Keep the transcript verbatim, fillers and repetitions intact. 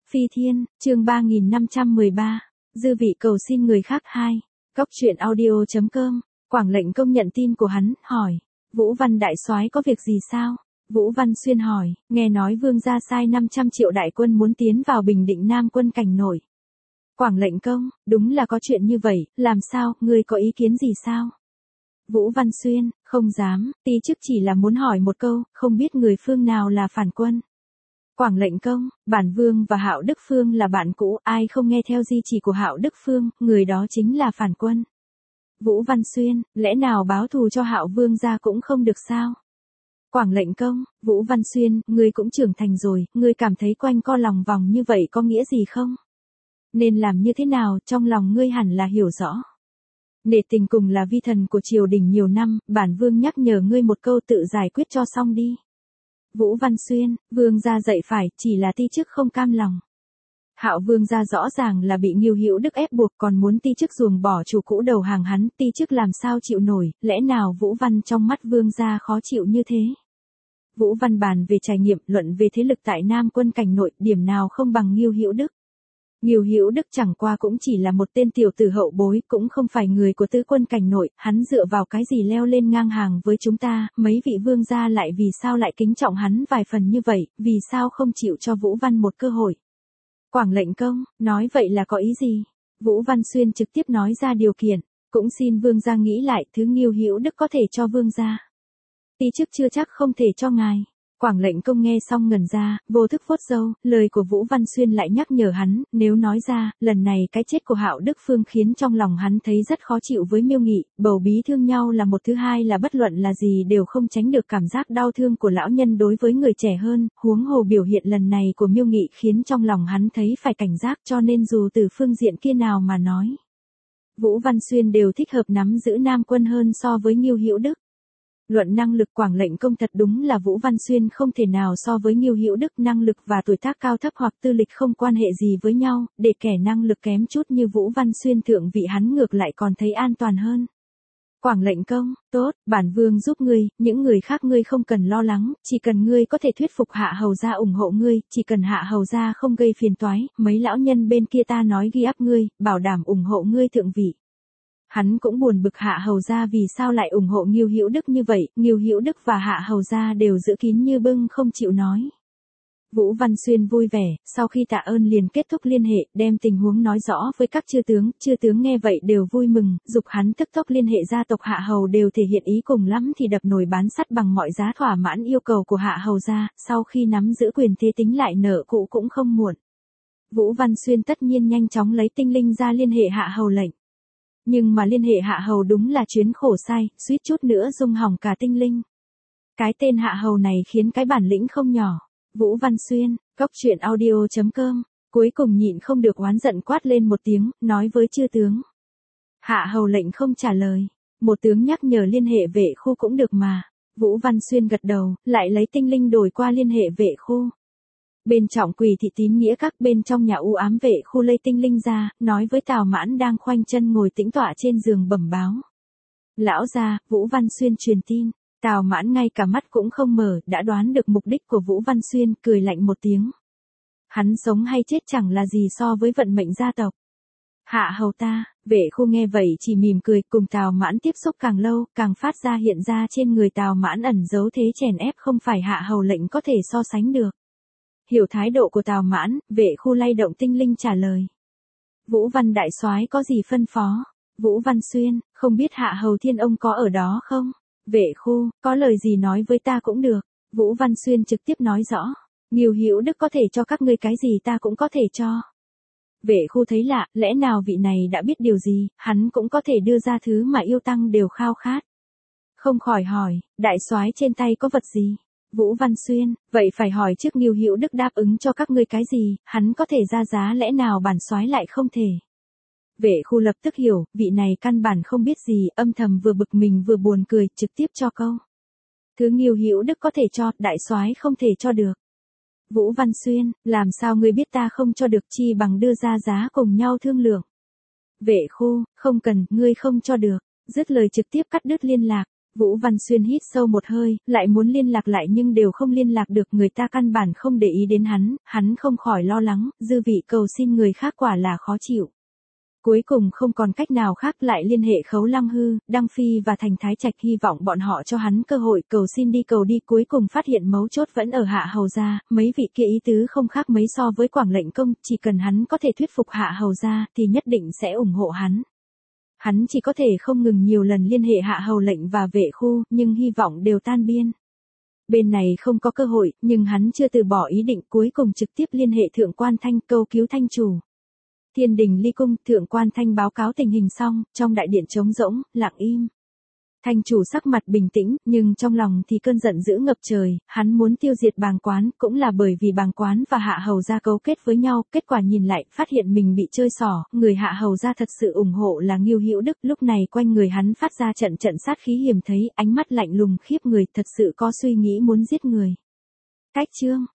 Phi Thiên, chương ba nghìn năm trăm mười ba, dư vị cầu xin người khác hai. Cóc truyện audio chấm com, Quảng Lệnh Công nhận tin của hắn, hỏi, Vũ Văn đại soái có việc gì sao? Vũ Văn Xuyên hỏi, nghe nói vương gia sai năm trăm triệu đại quân muốn tiến vào Bình Định Nam quân cảnh nổi. Quảng Lệnh Công, đúng là có chuyện như vậy, làm sao, ngươi có ý kiến gì sao? Vũ Văn Xuyên, không dám, ti chức chỉ là muốn hỏi một câu, không biết người phương nào là phản quân. Quảng Lệnh Công, bản vương và Hạo Đức Phương là bạn cũ, ai không nghe theo di chỉ của Hạo Đức Phương, người đó chính là phản quân. Vũ Văn Xuyên, lẽ nào báo thù cho Hạo vương gia cũng không được sao? Quảng Lệnh Công, Vũ Văn Xuyên, ngươi cũng trưởng thành rồi, ngươi cảm thấy quanh co lòng vòng như vậy có nghĩa gì không? Nên làm như thế nào, trong lòng ngươi hẳn là hiểu rõ. Nể tình cùng là vi thần của triều đình nhiều năm, bản vương nhắc nhở ngươi một câu tự giải quyết cho xong đi. Vũ Văn Xuyên, vương gia dạy phải, chỉ là ti chức không cam lòng. Hạo vương gia rõ ràng là bị Ngưu Hữu Đức ép buộc còn muốn ti chức ruồng bỏ chủ cũ đầu hàng hắn, ti chức làm sao chịu nổi, lẽ nào Vũ Văn trong mắt vương gia khó chịu như thế? Vũ Văn bàn về trải nghiệm, luận về thế lực tại Nam quân cảnh nội, điểm nào không bằng Ngưu Hữu Đức. Ngưu Hữu Đức chẳng qua cũng chỉ là một tên tiểu tử hậu bối, cũng không phải người của tứ quân cảnh nội, hắn dựa vào cái gì leo lên ngang hàng với chúng ta, mấy vị vương gia lại vì sao lại kính trọng hắn vài phần như vậy, vì sao không chịu cho Vũ Văn một cơ hội. Quảng Lệnh Công, nói vậy là có ý gì? Vũ Văn Xuyên trực tiếp nói ra điều kiện, cũng xin vương gia nghĩ lại, thứ Ngưu Hữu Đức có thể cho vương gia. Ti chức chưa chắc không thể cho ngài. Quảng Lệnh Công nghe xong ngẩn ra, vô thức vuốt râu, lời của Vũ Văn Xuyên lại nhắc nhở hắn, nếu nói ra, lần này cái chết của Hạo Đức Phương khiến trong lòng hắn thấy rất khó chịu với Miêu Nghị, bầu bí thương nhau là một, thứ hai là bất luận là gì đều không tránh được cảm giác đau thương của lão nhân đối với người trẻ hơn, huống hồ biểu hiện lần này của Miêu Nghị khiến trong lòng hắn thấy phải cảnh giác, cho nên dù từ phương diện kia nào mà nói, Vũ Văn Xuyên đều thích hợp nắm giữ Nam quân hơn so với Ngưu Hữu Đức. Luận năng lực Quảng Lệnh Công thật đúng là Vũ Văn Xuyên không thể nào so với Ngưu Hữu Đức, năng lực và tuổi tác cao thấp hoặc tư lịch không quan hệ gì với nhau, để kẻ năng lực kém chút như Vũ Văn Xuyên thượng vị hắn ngược lại còn thấy an toàn hơn. Quảng Lệnh Công, tốt, bản vương giúp ngươi, những người khác ngươi không cần lo lắng, chỉ cần ngươi có thể thuyết phục Hạ hầu gia ủng hộ ngươi, chỉ cần Hạ hầu gia không gây phiền toái, mấy lão nhân bên kia ta nói ghi áp ngươi, bảo đảm ủng hộ ngươi thượng vị. Hắn cũng buồn bực Hạ hầu gia vì sao lại ủng hộ Ngưu Hữu Đức như vậy, Ngưu Hữu Đức và Hạ hầu gia đều giữ kín như bưng không chịu nói. Vũ Văn Xuyên vui vẻ, sau khi tạ ơn liền kết thúc liên hệ, đem tình huống nói rõ với các chư tướng, chư tướng nghe vậy đều vui mừng, dục hắn tức tốc liên hệ gia tộc Hạ hầu đều thể hiện ý cùng lắm thì đập nồi bán sắt bằng mọi giá thỏa mãn yêu cầu của Hạ hầu gia, sau khi nắm giữ quyền thế tính lại nợ cũ cũng không muộn. Vũ Văn Xuyên tất nhiên nhanh chóng lấy tinh linh ra liên hệ Hạ hầu lệnh. Nhưng mà liên hệ Hạ hầu đúng là chuyến khổ sai, suýt chút nữa rung hỏng cả tinh linh. Cái tên Hạ hầu này khiến cái bản lĩnh không nhỏ. Vũ Văn Xuyên, Cóc truyện audio chấm com, cuối cùng nhịn không được oán giận quát lên một tiếng, nói với chư tướng. Hạ hầu lệnh không trả lời, một tướng nhắc nhở liên hệ vệ khu cũng được mà. Vũ Văn Xuyên gật đầu, lại lấy tinh linh đổi qua liên hệ vệ khu. Bên trọng Quỳ thị tín nghĩa các bên trong nhà u ám vệ khu lây tinh linh ra, nói với Tào Mãn đang khoanh chân ngồi tĩnh tọa trên giường bẩm báo. Lão gia, Vũ Văn Xuyên truyền tin, Tào Mãn ngay cả mắt cũng không mở, đã đoán được mục đích của Vũ Văn Xuyên, cười lạnh một tiếng. Hắn sống hay chết chẳng là gì so với vận mệnh gia tộc. Hạ hầu ta, vệ khu nghe vậy chỉ mỉm cười, cùng Tào Mãn tiếp xúc càng lâu, càng phát ra hiện ra trên người Tào Mãn ẩn giấu thế chèn ép không phải Hạ hầu lệnh có thể so sánh được. Hiểu thái độ của Tào Mãn, vệ khu lay động tinh linh trả lời. Vũ Văn đại soái có gì phân phó? Vũ Văn Xuyên, không biết Hạ hầu thiên ông có ở đó không? Vệ khu, có lời gì nói với ta cũng được. Vũ Văn Xuyên trực tiếp nói rõ. Ngưu Hữu Đức có thể cho các ngươi cái gì ta cũng có thể cho. Vệ khu thấy lạ, lẽ nào vị này đã biết điều gì, hắn cũng có thể đưa ra thứ mà yêu tăng đều khao khát. Không khỏi hỏi, đại soái trên tay có vật gì? Vũ Văn Xuyên, vậy phải hỏi trước Ngưu Hữu Đức đáp ứng cho các ngươi cái gì, hắn có thể ra giá lẽ nào bản soái lại không thể. Vệ khu lập tức hiểu, vị này căn bản không biết gì, âm thầm vừa bực mình vừa buồn cười, trực tiếp cho câu. Thứ Ngưu Hữu Đức có thể cho, đại soái không thể cho được. Vũ Văn Xuyên, làm sao ngươi biết ta không cho được, chi bằng đưa ra giá cùng nhau thương lượng. Vệ khu, không cần, ngươi không cho được, dứt lời trực tiếp cắt đứt liên lạc. Vũ Văn Xuyên hít sâu một hơi, lại muốn liên lạc lại nhưng đều không liên lạc được, người ta căn bản không để ý đến hắn, hắn không khỏi lo lắng, dư vị cầu xin người khác quả là khó chịu. Cuối cùng không còn cách nào khác lại liên hệ Khấu Lăng Hư, Đăng Phi và Thành Thái Trạch, hy vọng bọn họ cho hắn cơ hội, cầu xin đi cầu đi, cuối cùng phát hiện mấu chốt vẫn ở Hạ Hầu gia, mấy vị kia ý tứ không khác mấy so với Quảng lệnh công, chỉ cần hắn có thể thuyết phục Hạ Hầu gia thì nhất định sẽ ủng hộ hắn. Hắn chỉ có thể không ngừng nhiều lần liên hệ Hạ Hầu lệnh và vệ khu, nhưng hy vọng đều tan biên. Bên này không có cơ hội, nhưng hắn chưa từ bỏ ý định, cuối cùng trực tiếp liên hệ Thượng Quan Thanh, câu cứu Thanh chủ. Thiên Đình Ly Cung, Thượng Quan Thanh báo cáo tình hình xong, trong đại điện trống rỗng, lặng im. Thanh chủ sắc mặt bình tĩnh, nhưng trong lòng thì cơn giận dữ ngập trời, hắn muốn tiêu diệt Bàng Quán, cũng là bởi vì Bàng Quán và Hạ Hầu gia cấu kết với nhau, kết quả nhìn lại, phát hiện mình bị chơi xỏ, người Hạ Hầu gia thật sự ủng hộ là Ngưu Hữu Đức, lúc này quanh người hắn phát ra trận trận sát khí hiểm thấy, ánh mắt lạnh lùng khiếp người, thật sự có suy nghĩ muốn giết người. Cách chương